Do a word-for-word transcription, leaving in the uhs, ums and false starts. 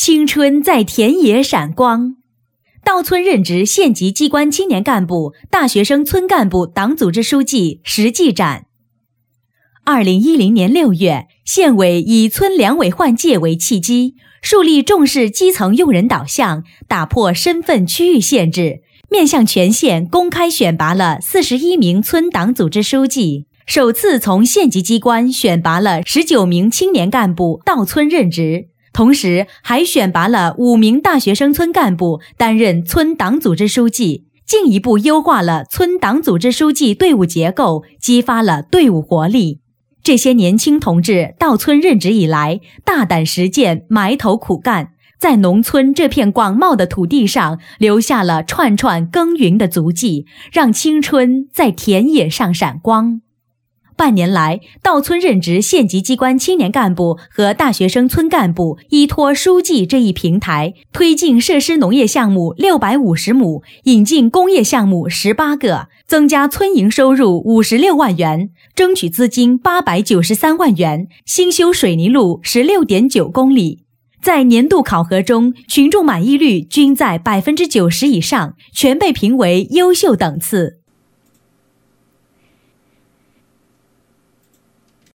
青春在田野闪光。到村任职县级机关青年干部、大学生村干部党组织书记实际展。二零一零年六月，县委以村两委换届为契机，树立重视基层用人导向，打破身份区域限制，面向全县公开选拔了四十一名村党组织书记，首次从县级机关选拔了十九名青年干部到村任职，同时还选拔了五名大学生村干部担任村党组织书记，进一步优化了村党组织书记队伍结构，激发了队伍活力。这些年轻同志到村任职以来，大胆实践，埋头苦干，在农村这片广袤的土地上留下了串串耕耘的足迹，让青春在田野上闪光。半年来，到村任职县级机关青年干部和大学生村干部依托书记这一平台，推进设施农业项目六百五十亩，引进工业项目十八个，增加村营收入五十六万元，争取资金八百九十三万元，新修水泥路 十六点九公里。在年度考核中，群众满意率均在 百分之九十 以上，全被评为优秀等次。